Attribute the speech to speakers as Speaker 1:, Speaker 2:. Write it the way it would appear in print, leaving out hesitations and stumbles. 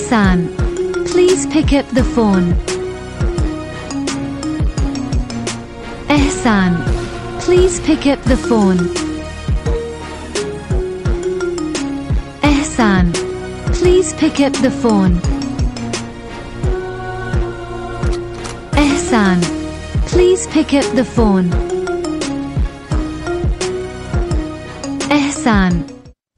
Speaker 1: Ehsan, please pick up the phone. Ehsan, please pick up the phone. Ehsan, please pick up the phone. Ehsan, please pick up the phone. Ehsan.